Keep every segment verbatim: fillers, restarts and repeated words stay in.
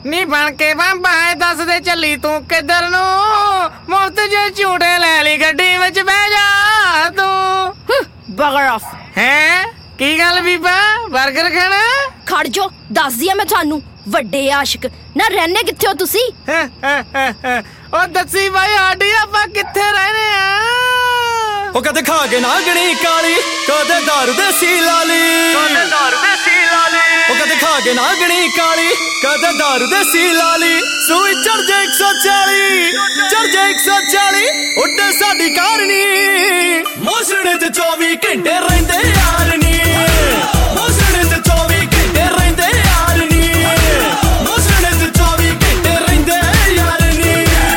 ਨੀ ਬਣ ਕੇ ਬੰਬਾ ਦੱਸ ਦੇ ਚੱਲੀ ਤੂੰ ਕਿੱਧਰ ਨੂੰ ਮੁਫਤ ਜੇ ਝੂਟੇ ਲੈ ਲਈ ਗੱਡੀ ਵਿੱਚ ਬਹਿ ਜਾ ਤੂੰ ਬਗਰ ਆਫ ਹੈ ਕੀ ਗੱਲ ਬੀਬਾ 버ਗਰ ਖਾਣਾ ਖੜ ਜੋ ਦੱਸਦੀ ਆ ਮੈਂ ਤੁਹਾਨੂੰ ਵੱਡੇ ਆਸ਼ਿਕ ਨਾ ਰਹਿੰਦੇ ਕਿੱਥੇ ਹੋ ਤੁਸੀਂ ਉਹ ਦੱਸੀ ਬਾਈ ਆਡੀ ਆਪਾਂ ਕਿੱਥੇ ਰਹਿੰਦੇ ਆ ਉਹ ਕਦੇ ਖਾ ਕੇ ਨਾਗਣੀ ਕਾਲੀ ਕਦੇ ਦਾਰੂ ਦੇਸੀ ਲਾਲੀ ਕਦੇ ਦਾਰੂ ਦੇਸੀ ਲਾਲੀ ਉਹ ਕਦੇ ਖਾ ਕੇ ਨਾਗਣੀ ਕਾਲੀ ਕਦੇ ਦਾਰੂ ਦੇਸੀ ਲਾਲੀ ਸੂਈ ਚੜ ਜੇ ਇੱਕ ਸੌ ਚਾਲੀ ਚੜ ਜੇ ਇੱਕ ਸੌ ਚਾਲੀ ਉੱਡੇ ਸਾਡੀ ਕਾਰਨੀ ਮੋਸੜੇ ਤੇ ਚੌਵੀ ਘੰਟੇ ਰਹਿੰਦੇ ਯਾਰ ਨੀ ਮੋਸੜੇ ਤੇ ਚੌਵੀ ਘੰਟੇ ਰਹਿੰਦੇ ਯਾਰ ਨੀ ਮੋਸੜੇ ਤੇ ਚੌਵੀ ਘੰਟੇ ਰਹਿੰਦੇ ਯਾਰ ਨੀ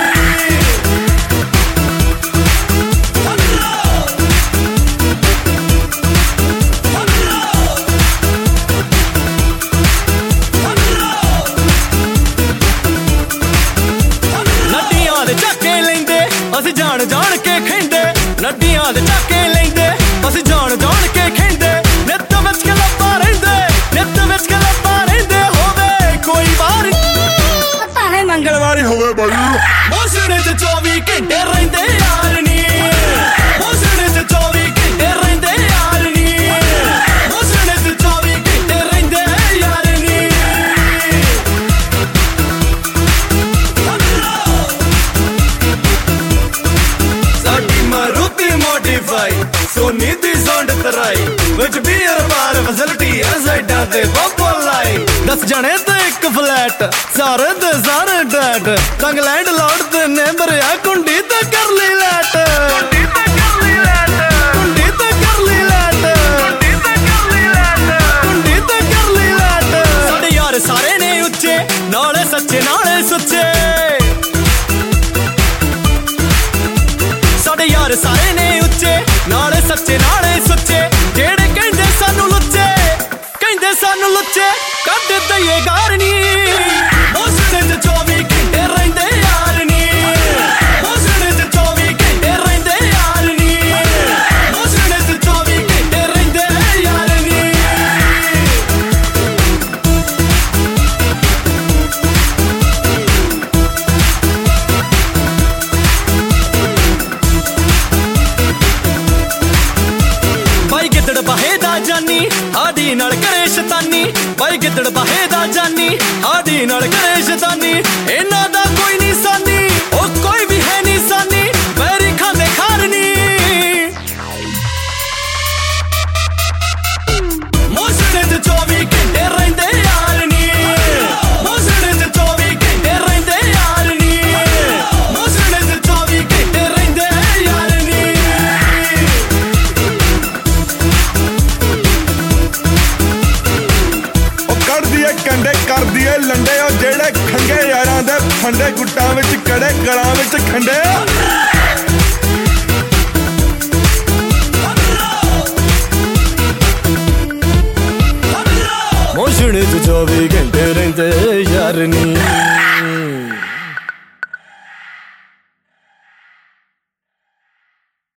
ਨੱਡੀਆਂ ਦੇ ਚੱਕੇ ਲੈਂਦੇ ਅਸੀਂ ਜਾਣ ਜਾਣ ਕੇ ਖਿੰਡੇ ਨੱਡੀਆਂ ਦੇ ਚੱਕੇ ਲੈਂਦੇ ਅਸੀਂ ਜਾਣ ਜਾਣ ਕੇ ਖਿੰਡੇ ਨਿੱਤ ਵਿੱਚ ਕਲੱਪਾਂ ਰਹਿੰਦੇ ਨਿੱਤ ਵਿੱਚ ਕਲੱਪਾਂ ਰਹਿੰਦੇ ਹੋਵੇ ਕੋਈ ਵਾਰ ਭਾਵੇਂ ਮੰਗਲਵਾਰ ਹੋਵੇ ਬਾਈ ਮੋਸੜੇ ਤੇ ਚੌਵੀ ਘੰਟੇ ਰਹਿੰਦੇ ਯਾਰ ਨੀ ਮੋਸੜੇ ਤੇ ਚੌਵੀ ਘੰਟੇ ਰਹਿੰਦੇ ਯਾਰ ਨੀ ਮੋਸੜੇ ਤੇ ਚੌਵੀ ਘੰਟੇ ਰਹਿੰਦੇ ਯਾਰ ਨੀ ਸਾਡੀ ਮਾਰੂਤੀ ਮੋਡੀਫਾਈ ਸੋਨੀ ਦੀ ਜ਼ੌਂਡ ਤਰਾਈ ਵਿੱਚ ਬੀਅਰ ਬਾਰ ਫੈਸਿਲਿਟੀ ਆ ਸਾਈਡਾਂ ਤੇ ਬੱਬੋ ਲਾਈ ਦਸ ਜਣੇ ਤੇ ਇੱਕ ਫਲੈਟ ਸਾਰੇ ਦੇ ਸਾਰੇ ਡੈਟ ਕੰਗਲੈਂਡ ਲੋਡ ਤੇ ਨੇਬਰ ਆ ਕੁੰਡੀ ਤੇ ਕਰ ਲਈ ਲੈਟ ਕੁੰਡੀ ਤੇ ਕਰ ਲਈ ਲੈਟ ਕੁੰਡੀ ਤੇ ਕਰ ਲਈ ਲੈਟ ਕੁੰਡੀ ਤੇ ਕਰ ਲਈ ਲੈਟ ਕੁੰਡੀ ਤੇ ਕਰ ਲਈ ਲੈਟ ਸਾਡੇ ਯਾਰ ਸਾਰੇ ਨੇ ਉੱਚੇ ਨਾਲੇ ਸੱਚੇ ਨਾਲੇ ਸੁੱਚੇ ਸਾਡੇ ਯਾਰ ਸਾਰੇ ਨੇ ਉੱਚੇ ਨਾਲੇ ਸੱਚੇ ਨਾਲੇ ਸੁੱਚੇ ਜਿਹੜੇ ਕਹਿੰਦੇ ਸਾਨੂੰ ਲੁੱਚੇ ਕਹਿੰਦੇ ਸਾਨੂੰ ਲੁੱਚੇ ਕੱਢ ਦਈਏ ਗਾਰਨੀ ਮੋਸੜੇ ਤੇ ਚੌਵੀ ਘੰਟੇ ਰਹਿੰਦੇ ਯਾਰ ਨੀ ਮੋਸੜੇ ਤੇ ਚੌਵੀ ਘੰਟੇ ਰਹਿੰਦੇ ਯਾਰ ਨੀ ਮੋਸੜੇ ਤੇ ਚੌਵੀ ਘੰਟੇ ਰਹਿੰਦੇ ਯਾਰ ਨੀ ਬਾਈ ਗਿੱਦੜ ਬਾਹੇ ਦਾ ਜਾਨੀ ਆਦੀ ਨਾਲ ਕਰੇ ਸ਼ੈਤਾਨੀ ਬਾਈ ਗਿੱਦੜ ਬਾਹੇ ਦਾ ਜਾਨੀ ਆਦੀ ਨਾਲ ਕਰੇ ਸ਼ੈਤਾਨੀ ਇਹਨਾਂ ਦਾ ਕੋਈ ਨਿਸ਼ਾਨੀ ਉਹ ਕੋਈ ਵੀ ਹੈ ਨਿਸ਼ਾਨੀ ਵੈਰੀ ਖਾਂਦੇ ਖਾਰਨੀ ਮੋਸੜੇ ਤੇ ਚੌਵੀ ਘੰਟੇ ਰਹਿੰਦੇ ਯਾਰ ਨੀ ਮੋਸੜੇ ਤੇ ਚੌਵੀ ਘੰਟੇ ਰਹਿੰਦੇ ਯਾਰ ਨੀ ਮੋਸੜੇ ਤੇ ਚੌਵੀ ਘੰਟੇ ਰਹਿੰਦੇ ਯਾਰ ਨੀ ਕੰਡੇ ਕਰਦੀ ਏ ਲੰਡੇ ਉਹ ਜਿਹੜੇ ਖੰਗੇ ਯਾਰਾਂ ਦੇ ਫੰਡੇ ਗੁੱਟਾਂ ਵਿੱਚ ਕੜੇ ਗਲਾਂ ਵਿੱਚ ਖੰਡੇ ਮੋਸੜੇ ਤੇ ਚੌਵੀ ਘੰਟੇ ਰਹਿੰਦੇ ਯਾਰ ਨੀ